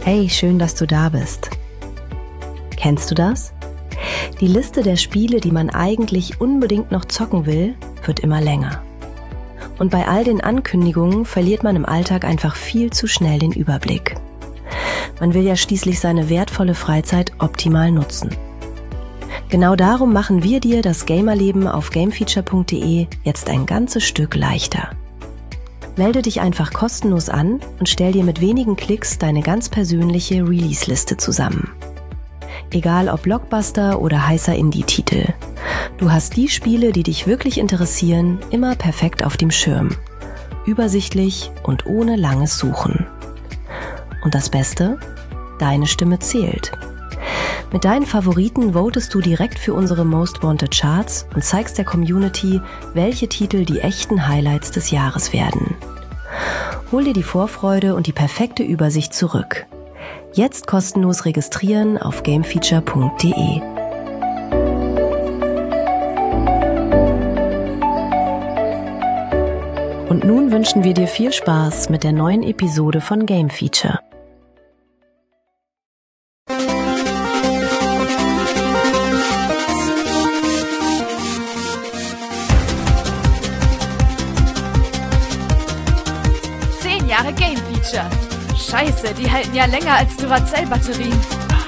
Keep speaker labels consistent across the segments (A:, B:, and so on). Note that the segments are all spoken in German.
A: Hey, schön, dass du da bist. Kennst du das? Die Liste der Spiele, die man eigentlich unbedingt noch zocken will, wird immer länger. Und bei all den Ankündigungen verliert man im Alltag einfach viel zu schnell den Überblick. Man will ja schließlich seine wertvolle Freizeit optimal nutzen. Genau darum machen wir dir das Gamerleben auf gamefeature.de jetzt ein ganzes Stück leichter. Melde dich einfach kostenlos an und stell dir mit wenigen Klicks deine ganz persönliche Release-Liste zusammen. Egal ob Blockbuster oder heißer Indie-Titel. Du hast die Spiele, die dich wirklich interessieren, immer perfekt auf dem Schirm. Übersichtlich und ohne langes Suchen. Und das Beste? Deine Stimme zählt. Mit deinen Favoriten votest du direkt für unsere Most Wanted Charts und zeigst der Community, welche Titel die echten Highlights des Jahres werden. Hol dir die Vorfreude und die perfekte Übersicht zurück. Jetzt kostenlos registrieren auf gamefeature.de. Und nun wünschen wir dir viel Spaß mit der neuen Episode von Game Feature.
B: Game Feature. Scheiße, die halten ja länger als Duracell-Batterien.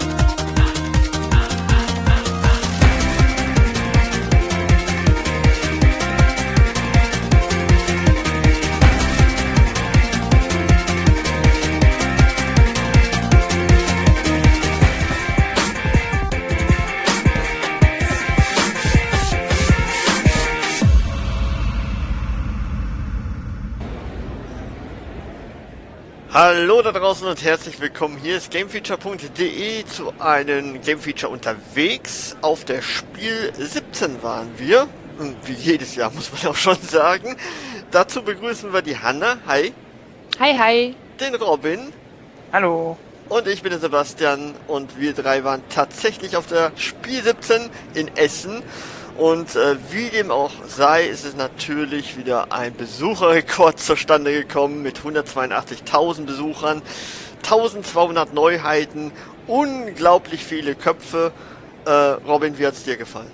C: Hallo da draußen und herzlich willkommen. Hier ist gamefeature.de zu einem Gamefeature unterwegs. Auf der Spiel 17 waren wir. Und wie jedes Jahr muss man auch schon sagen. Dazu begrüßen wir die Hanna. Hi.
D: Hi, hi.
C: Den Robin.
E: Hallo.
C: Und ich bin der Sebastian. Und wir drei waren tatsächlich auf der Spiel 17 in Essen. Und wie dem auch sei, ist es natürlich wieder ein Besucherrekord zustande gekommen mit 182.000 Besuchern, 1200 Neuheiten, unglaublich viele Köpfe. Robin, wie hat's dir gefallen?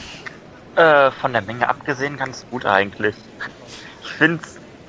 E: Von der Menge abgesehen ganz gut eigentlich. Ich finde,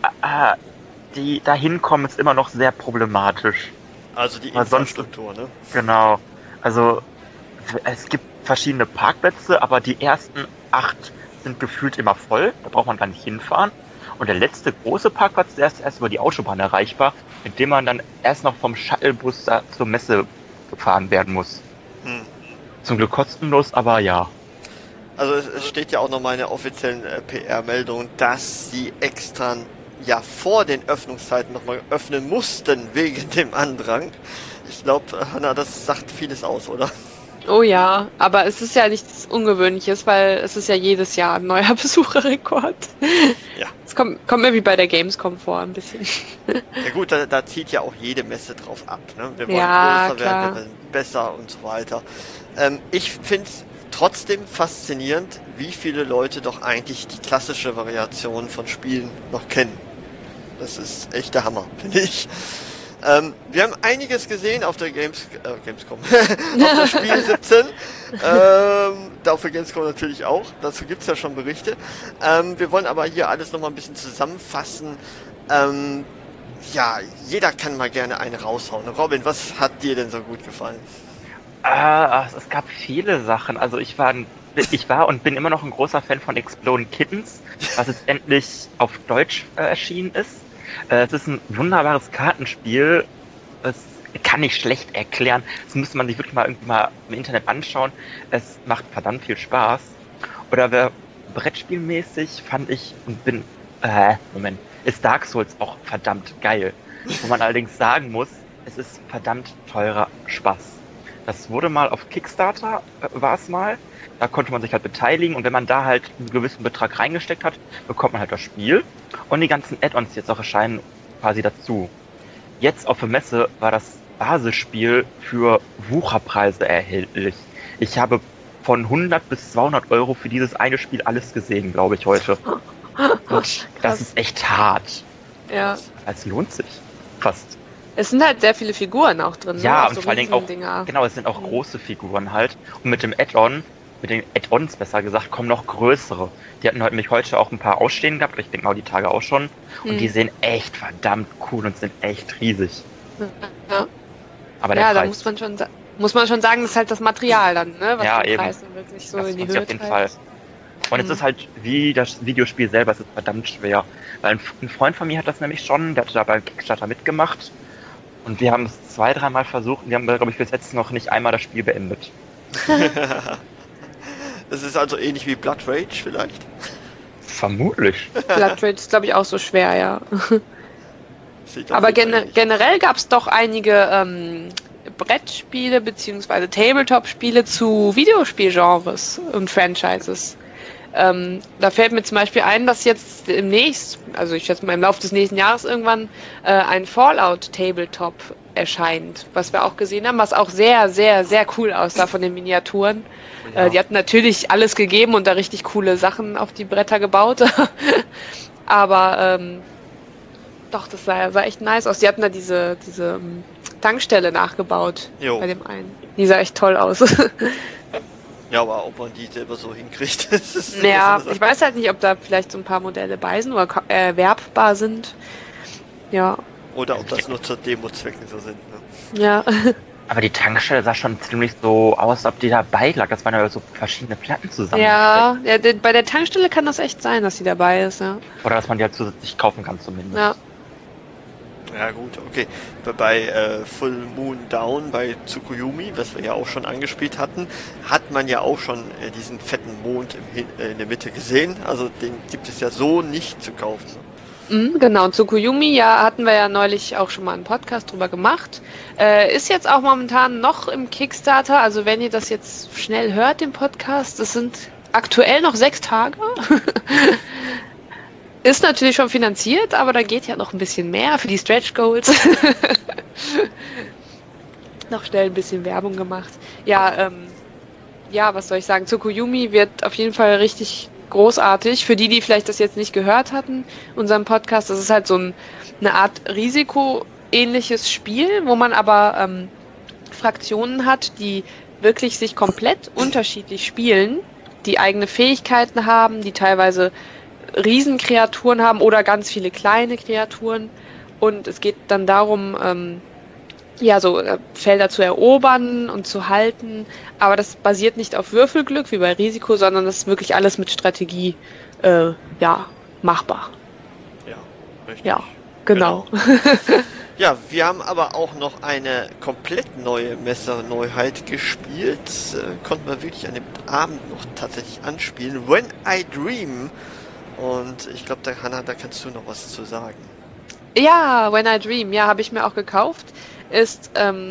E: die da hinkommen ist immer noch sehr problematisch.
C: Also die Infrastruktur, ne?
E: Genau. Also es gibt verschiedene Parkplätze, aber die ersten 8 sind gefühlt immer voll. Da braucht man gar nicht hinfahren. Und der letzte große Parkplatz, der ist erst über die Autobahn erreichbar, mit dem man dann erst noch vom Shuttlebus da zur Messe gefahren werden muss. Zum Glück kostenlos, aber ja.
C: Also es steht ja auch noch mal in der offiziellen PR-Meldung, dass sie extra ja vor den Öffnungszeiten nochmal öffnen mussten wegen dem Andrang. Ich glaube, Hanna, das sagt vieles aus, oder?
D: Oh ja, aber es ist ja nichts Ungewöhnliches, weil es ist ja jedes Jahr ein neuer Besucherrekord.
C: Ja.
D: Es kommt mir wie bei der Gamescom vor, ein bisschen.
C: Ja gut, da zieht ja auch jede Messe drauf ab. Ne? Wir wollen größer werden, wir wollen besser und so weiter. Ich finde es trotzdem faszinierend, wie viele Leute doch eigentlich die klassische Variation von Spielen noch kennen. Das ist echt der Hammer, finde ich. Wir haben einiges gesehen auf der Gamescom, auf der Spiel 17, auf der Gamescom natürlich auch, dazu gibt's ja schon Berichte. Wir wollen aber hier alles nochmal ein bisschen zusammenfassen. Ja, jeder kann mal gerne eine raushauen. Robin, was hat dir denn so gut gefallen?
E: Es gab viele Sachen, also ich war und bin immer noch ein großer Fan von Exploding Kittens, was jetzt endlich auf Deutsch erschienen ist. Es ist ein wunderbares Kartenspiel. Es kann ich schlecht erklären. Das müsste man sich wirklich mal irgendwie mal im Internet anschauen. Es macht verdammt viel Spaß. Oder brettspielmäßig fand ich ist Dark Souls auch verdammt geil. Wo man allerdings sagen muss, es ist verdammt teurer Spaß. Das wurde mal auf Kickstarter, war es mal. Da konnte man sich halt beteiligen und wenn man da halt einen gewissen Betrag reingesteckt hat, bekommt man halt das Spiel und die ganzen Add-ons, die jetzt auch erscheinen, quasi dazu. Jetzt auf der Messe war das Basisspiel für Wucherpreise erhältlich. Ich habe von 100 bis 200 Euro für dieses eine Spiel alles gesehen, glaube ich, heute. Und das ist echt hart.
D: Ja.
E: Es lohnt sich fast.
D: Es sind halt sehr viele Figuren auch drin.
E: Ja,
D: ne?
E: und vor allen Dingen auch, genau, es sind auch große Figuren halt. Und mit dem Add-on, mit den Add-ons besser gesagt, kommen noch größere. Die hatten nämlich heute auch ein paar ausstehen gehabt, ich denke mal die Tage auch schon. Und die sehen echt verdammt cool und sind echt riesig.
D: Ja.
E: Aber der Preis,
D: da muss man schon sagen, das ist halt das Material dann, ne? Was
E: ja,
D: den
E: eben.
D: Preis dann wirklich so
E: das
D: in die
E: muss
D: Höhe
E: auf jeden
D: treibt.
E: Fall. Und es ist halt wie das Videospiel selber, es ist verdammt schwer. Weil ein Freund von mir hat das nämlich schon, der hat da beim Kickstarter mitgemacht. Und wir haben es 2-3 Mal versucht und wir haben, glaube ich, bis jetzt noch nicht einmal das Spiel beendet.
C: Es ist also ähnlich wie Blood Rage vielleicht?
E: Vermutlich.
D: Blood Rage ist, glaube ich, auch so schwer, ja.
C: Aber
D: generell gab es doch einige Brettspiele bzw. Tabletop-Spiele zu Videospielgenres und Franchises. Da fällt mir zum Beispiel ein, dass jetzt demnächst, also ich schätze mal im Laufe des nächsten Jahres irgendwann, ein Fallout-Tabletop erscheint, was wir auch gesehen haben, was auch sehr, sehr, sehr cool aussah von den Miniaturen. Ja. Die hatten natürlich alles gegeben und da richtig coole Sachen auf die Bretter gebaut. Aber doch, das sah echt nice aus. Die hatten da diese Tankstelle nachgebaut bei dem einen. Die sah echt toll aus.
C: Ja, aber ob man die selber so hinkriegt, ist
D: ja, ich weiß halt nicht, ob da vielleicht so ein paar Modelle bei sind oder erwerbbar sind. Ja.
C: Oder ob das nur zur Demo-Zwecken so sind. Ne?
D: Ja.
E: Aber die Tankstelle sah schon ziemlich so aus, ob die dabei lag. Das waren ja so verschiedene Platten zusammen.
D: Ja, bei der Tankstelle kann das echt sein, dass die dabei ist, ja.
E: Oder dass man die halt zusätzlich kaufen kann zumindest.
D: Ja.
C: Ja gut, okay. Bei Full Moon Down, bei Tsukuyomi, was wir ja auch schon angespielt hatten, hat man ja auch schon diesen fetten Mond in der Mitte gesehen. Also den gibt es ja so nicht zu kaufen.
D: Genau, und Tsukuyomi, ja, hatten wir ja neulich auch schon mal einen Podcast drüber gemacht. Ist jetzt auch momentan noch im Kickstarter, also wenn ihr das jetzt schnell hört, den Podcast, das sind aktuell noch 6 Tage. Ist natürlich schon finanziert, aber da geht ja noch ein bisschen mehr für die Stretch Goals. Noch schnell ein bisschen Werbung gemacht. Ja, was soll ich sagen? Tsukuyomi wird auf jeden Fall richtig großartig. Für die vielleicht das jetzt nicht gehört hatten, unseren Podcast, das ist halt so eine Art Risiko-ähnliches Spiel, wo man aber Fraktionen hat, die wirklich sich komplett unterschiedlich spielen, die eigene Fähigkeiten haben, die teilweise Riesenkreaturen haben oder ganz viele kleine Kreaturen. Und es geht dann darum, Felder zu erobern und zu halten. Aber das basiert nicht auf Würfelglück wie bei Risiko, sondern das ist wirklich alles mit Strategie machbar.
C: Ja, richtig.
D: Ja, genau.
C: Ja, wir haben aber auch noch eine komplett neue Messe-Neuheit gespielt. Konnten wir wirklich an dem Abend noch tatsächlich anspielen. When I Dream. Und ich glaube, Hanna, da kannst du noch was zu sagen.
D: Ja, When I Dream, ja, habe ich mir auch gekauft. Ist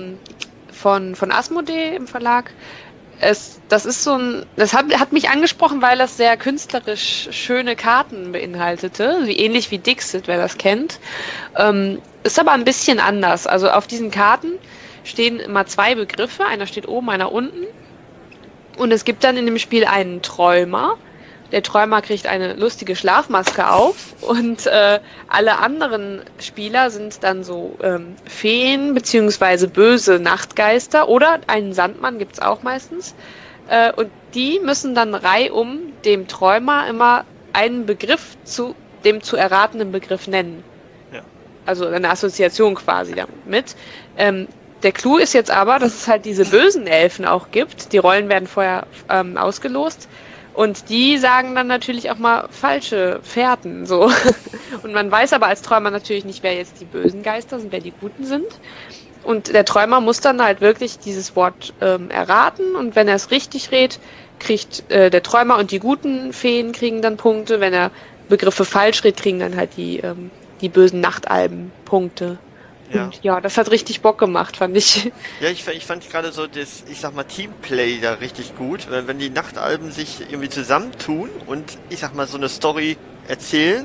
D: von Asmodee im Verlag. Das ist das hat mich angesprochen, weil das sehr künstlerisch schöne Karten beinhaltete, ähnlich wie Dixit, wer das kennt. Ist aber ein bisschen anders. Also auf diesen Karten stehen immer 2 Begriffe, einer steht oben, einer unten. Und es gibt dann in dem Spiel einen Träumer. Der Träumer kriegt eine lustige Schlafmaske auf und alle anderen Spieler sind dann so Feen bzw. böse Nachtgeister oder einen Sandmann gibt's auch meistens. Und die müssen dann reihum dem Träumer immer einen Begriff zu dem zu erratenden Begriff nennen. Ja. Also eine Assoziation quasi damit. Der Clou ist jetzt aber, dass es halt diese bösen Elfen auch gibt. Die Rollen werden vorher ausgelost. Und die sagen dann natürlich auch mal falsche Fährten, so. Und man weiß aber als Träumer natürlich nicht, wer jetzt die bösen Geister sind, wer die Guten sind. Und der Träumer muss dann halt wirklich dieses Wort erraten. Und wenn er es richtig rät, kriegt der Träumer und die guten Feen kriegen dann Punkte. Wenn er Begriffe falsch rät, kriegen dann halt die bösen Nachtalben Punkte. Ja. Und ja, das hat richtig Bock gemacht, fand ich.
C: Ja, ich fand gerade so das, ich sag mal, Teamplay da richtig gut. Wenn die Nachtalben sich irgendwie zusammentun und, ich sag mal, so eine Story erzählen,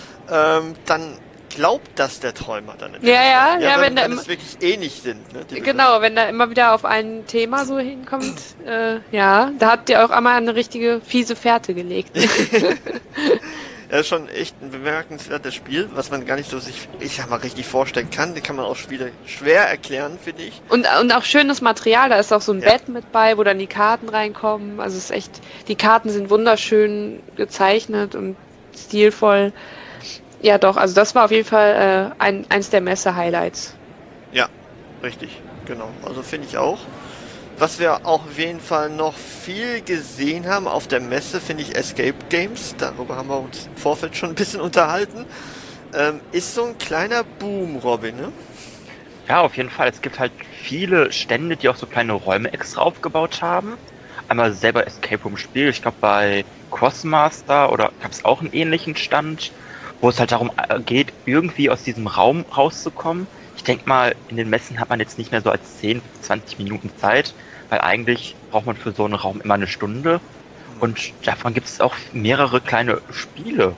C: dann glaubt das der Träumer dann.
D: Ja,
C: wenn es wirklich ähnlich sind. Ne,
D: genau, wenn da immer wieder auf ein Thema so hinkommt, da habt ihr auch einmal eine richtige fiese Fährte gelegt.
C: Ja, ist schon echt ein bemerkenswertes Spiel, was man gar nicht so sich, ich sag mal, richtig vorstellen kann. Die kann man auch Spiele schwer erklären, finde ich.
D: Und auch schönes Material, da ist auch so ein Bett mit bei, wo dann die Karten reinkommen. Also es ist echt, die Karten sind wunderschön gezeichnet und stilvoll. Ja doch, also das war auf jeden Fall eins der Messe-Highlights.
C: Ja, richtig, genau. Also finde ich auch. Was wir auch auf jeden Fall noch viel gesehen haben auf der Messe, finde ich Escape Games. Darüber haben wir uns im Vorfeld schon ein bisschen unterhalten. Ist so ein kleiner Boom, Robin, ne?
E: Ja, auf jeden Fall. Es gibt halt viele Stände, die auch so kleine Räume extra aufgebaut haben. Einmal selber Escape Room Spiel. Ich glaube, bei Crossmaster oder gab es auch einen ähnlichen Stand, wo es halt darum geht, irgendwie aus diesem Raum rauszukommen. Ich denke mal, in den Messen hat man jetzt nicht mehr so als 10, 20 Minuten Zeit, weil eigentlich braucht man für so einen Raum immer eine Stunde. Und davon gibt es auch mehrere kleine Spiele,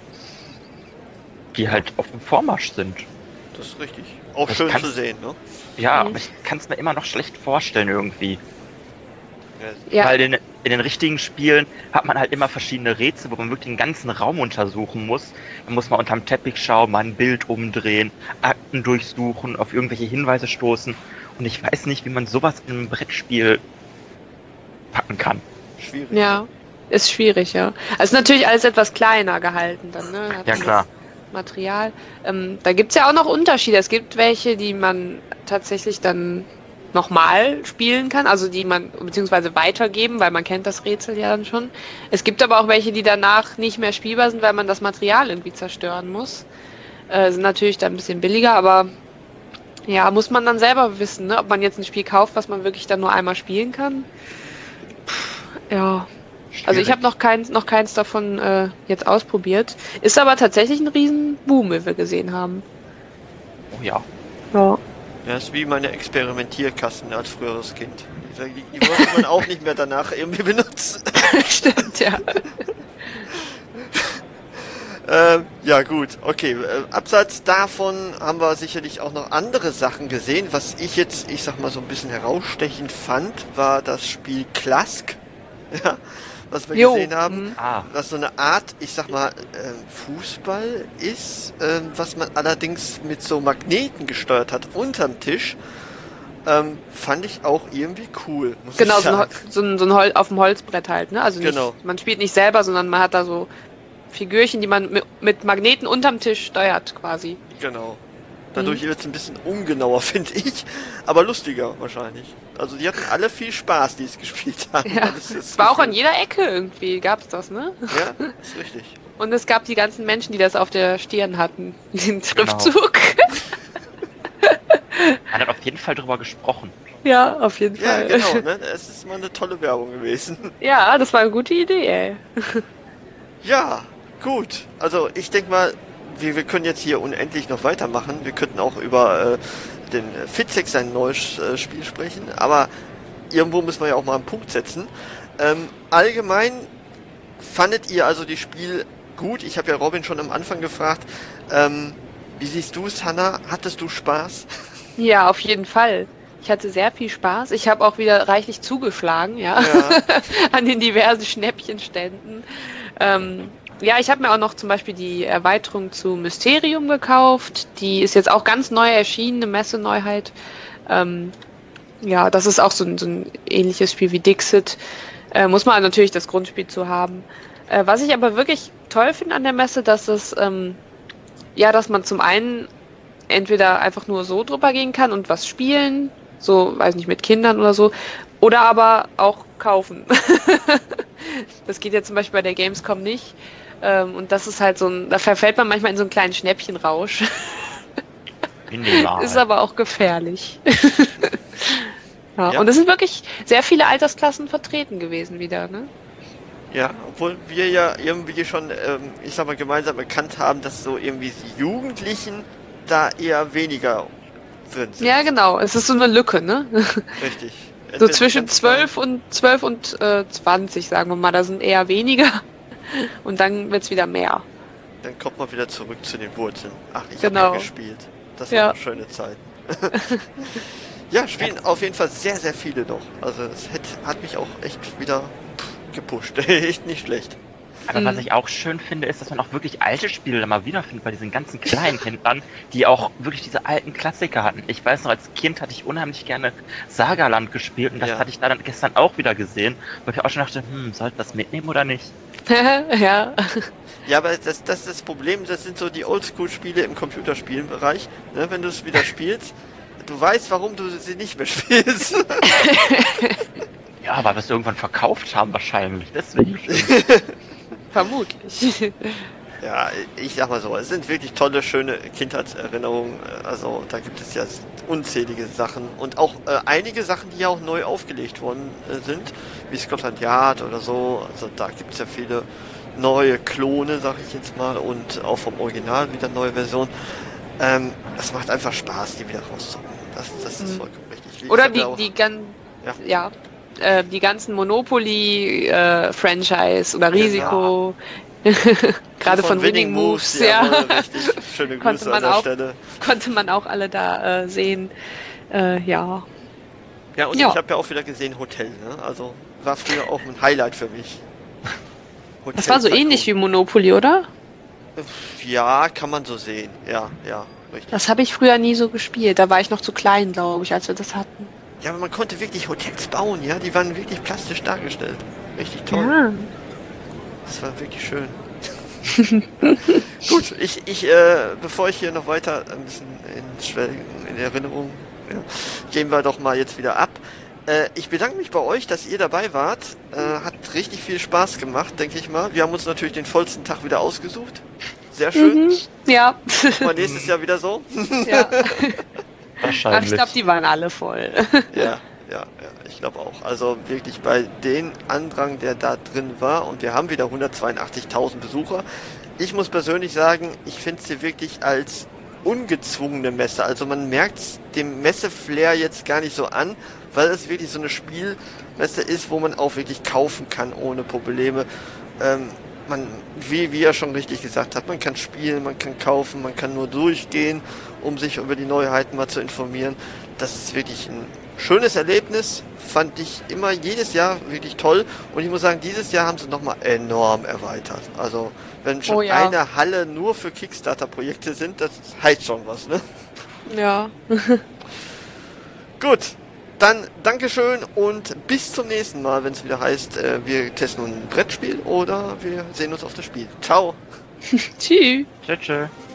E: die halt auf dem Vormarsch sind.
C: Das ist richtig. Auch schön zu sehen, ne?
E: Ja, aber ich kann es mir immer noch schlecht vorstellen irgendwie.
D: Ja.
E: Weil in den richtigen Spielen hat man halt immer verschiedene Rätsel, wo man wirklich den ganzen Raum untersuchen muss. Da muss man unterm Teppich schauen, mal ein Bild umdrehen, Akten durchsuchen, auf irgendwelche Hinweise stoßen. Und ich weiß nicht, wie man sowas in einem Brettspiel packen kann.
C: Schwierig.
D: Ja, ist schwierig, ja. Also natürlich alles etwas kleiner gehalten dann, ne?
E: Ja, klar.
D: Material. Da gibt's ja auch noch Unterschiede. Es gibt welche, die man tatsächlich dann nochmal spielen kann, also die man beziehungsweise weitergeben, weil man kennt das Rätsel ja dann schon. Es gibt aber auch welche, die danach nicht mehr spielbar sind, weil man das Material irgendwie zerstören muss. Sind natürlich dann ein bisschen billiger, aber ja, muss man dann selber wissen, ne? Ob man jetzt ein Spiel kauft, was man wirklich dann nur einmal spielen kann. Ja.
E: Schwierig.
D: Also ich habe noch keins davon jetzt ausprobiert. Ist aber tatsächlich ein riesen Boom, wie wir gesehen haben.
E: Oh ja.
D: Ja.
C: Ja, ist wie meine Experimentierkasten als früheres Kind. Die wollte man auch nicht mehr danach irgendwie benutzen.
D: Stimmt, ja.
C: Ja gut, okay. Abseits davon haben wir sicherlich auch noch andere Sachen gesehen. Was ich jetzt, ich sag mal, so ein bisschen herausstechend fand, war das Spiel Klask. Ja, was wir gesehen haben. Was so eine Art, ich sag mal, Fußball ist, was man allerdings mit so Magneten gesteuert hat unterm Tisch. Fand ich auch irgendwie cool, muss ich sagen.
D: So ein auf dem Holzbrett halt, ne? Also nicht, man spielt nicht selber, sondern man hat da so Figürchen, die man mit Magneten unterm Tisch steuert quasi.
C: Genau. Dadurch wird es ein bisschen ungenauer, finde ich, aber lustiger wahrscheinlich. Also die hatten alle viel Spaß, die es gespielt haben.
D: Ja, es war auch an jeder Ecke irgendwie, gab's das, ne?
C: Ja, ist richtig.
D: Und es gab die ganzen Menschen, die das auf der Stirn hatten, den Schriftzug.
E: Man hat auf jeden Fall drüber gesprochen.
D: Ja, auf jeden Fall.
C: Ja, genau, ne? Es ist mal eine tolle Werbung gewesen.
D: Ja, das war eine gute Idee, ey.
C: Ja, gut. Also ich denke mal, wir können jetzt hier unendlich noch weitermachen. Wir könnten auch über den Fitzek, sein neues Spiel, sprechen. Aber irgendwo müssen wir ja auch mal einen Punkt setzen. Allgemein fandet ihr also die Spiel gut? Ich habe ja Robin schon am Anfang gefragt. Wie siehst du es, Hannah? Hattest du Spaß?
D: Ja, auf jeden Fall. Ich hatte sehr viel Spaß. Ich habe auch wieder reichlich zugeschlagen, ja. An den diversen Schnäppchenständen. Ja, ich habe mir auch noch zum Beispiel die Erweiterung zu Mysterium gekauft. Die ist jetzt auch ganz neu erschienen, eine Messeneuheit. Ja, das ist auch so ein ähnliches Spiel wie Dixit. Muss man natürlich das Grundspiel zu haben. Was ich aber wirklich toll finde an der Messe, dass es, dass man zum einen entweder einfach nur so drüber gehen kann und was spielen, so, weiß nicht, mit Kindern oder so, oder aber auch kaufen. Das geht ja zum Beispiel bei der Gamescom nicht. Und das ist halt da verfällt man manchmal in so einen kleinen Schnäppchenrausch. Ist aber auch gefährlich. Ja. Und es sind wirklich sehr viele Altersklassen vertreten gewesen wieder, ne?
C: Ja, obwohl wir ja irgendwie schon, ich sag mal, gemeinsam erkannt haben, dass so irgendwie die Jugendlichen da eher weniger drin sind.
D: Ja, genau. Es ist so eine Lücke, ne?
C: Richtig.
D: So zwischen 12 und 20, sagen wir mal. Da sind eher weniger. Und dann wird's wieder mehr.
C: Dann kommt man wieder zurück zu den Wurzeln. Ach, ich habe ja gespielt. Das war eine schöne Zeit. Ja, spielen auf jeden Fall sehr, sehr viele noch. Also es hat mich auch echt wieder gepusht. Echt nicht schlecht.
E: Aber was ich auch schön finde, ist, dass man auch wirklich alte Spiele mal wiederfindet bei diesen ganzen kleinen Händlern, die auch wirklich diese alten Klassiker hatten. Ich weiß noch, als Kind hatte ich unheimlich gerne Sagaland gespielt und das hatte ich da dann gestern auch wieder gesehen, wo ich auch schon dachte, soll ich das mitnehmen oder nicht?
D: Ja.
C: Ja, aber das ist das Problem, das sind so die Oldschool-Spiele im Computerspielenbereich. Ne? Wenn du es wieder spielst, du weißt, warum du sie nicht mehr spielst.
E: Ja, weil wir es irgendwann verkauft haben wahrscheinlich, deswegen.
D: Vermutlich.
C: Ja, ich sag mal so, es sind wirklich tolle, schöne Kindheitserinnerungen. Also da gibt es ja unzählige Sachen und auch einige Sachen, die ja auch neu aufgelegt worden sind, wie Scotland Yard oder so. Also da gibt es ja viele neue Klone, sag ich jetzt mal, und auch vom Original wieder neue Versionen. Es macht einfach Spaß, die wieder rauszuholen. Das ist vollkommen richtig.
D: Oder die ganzen Monopoly-Franchise oder Risiko. Genau. Gerade von Winning Moves, ja.
C: Richtig. Schöne Grüße an der Stelle.
D: Konnte man auch alle da sehen. Ja.
C: Ja, und ich habe ja auch wieder gesehen Hotel, ne? Also war früher auch ein Highlight für mich.
D: Hotel das war so ähnlich wie Monopoly, oder?
C: Ja, kann man so sehen. Ja, richtig.
D: Das habe ich früher nie so gespielt. Da war ich noch zu klein, glaube ich, als wir das hatten.
C: Ja, aber man konnte wirklich Hotels bauen, ja? Die waren wirklich plastisch dargestellt. Richtig toll.
D: Ja.
C: Das war wirklich schön. Gut, bevor ich hier noch weiter ein bisschen in Erinnerung, gehen wir doch mal jetzt wieder ab. Ich bedanke mich bei euch, dass ihr dabei wart. Hat richtig viel Spaß gemacht, denke ich mal. Wir haben uns natürlich den vollsten Tag wieder ausgesucht. Sehr schön.
D: Ja.
C: Mal nächstes Jahr wieder so.
D: Ja.
E: Wahrscheinlich.
D: Aber ich glaube, die waren alle voll.
C: Ja, ich glaube auch. Also wirklich bei den Andrang, der da drin war, und wir haben wieder 182.000 Besucher. Ich muss persönlich sagen, ich finde sie wirklich als ungezwungene Messe. Also man merkt dem Messe-Flair jetzt gar nicht so an, weil es wirklich so eine Spielmesse ist, wo man auch wirklich kaufen kann ohne Probleme. Wie er schon richtig gesagt hat, man kann spielen, man kann kaufen, man kann nur durchgehen, um sich über die Neuheiten mal zu informieren. Das ist wirklich ein schönes Erlebnis, fand ich immer jedes Jahr wirklich toll. Und ich muss sagen, dieses Jahr haben sie nochmal enorm erweitert. Also wenn schon eine Halle nur für Kickstarter-Projekte sind, das heißt schon was, ne?
D: Ja.
C: Gut. Dann Dankeschön und bis zum nächsten Mal, wenn es wieder heißt, wir testen ein Brettspiel oder wir sehen uns auf das Spiel. Ciao.
D: Tschüss.
E: Tschüss.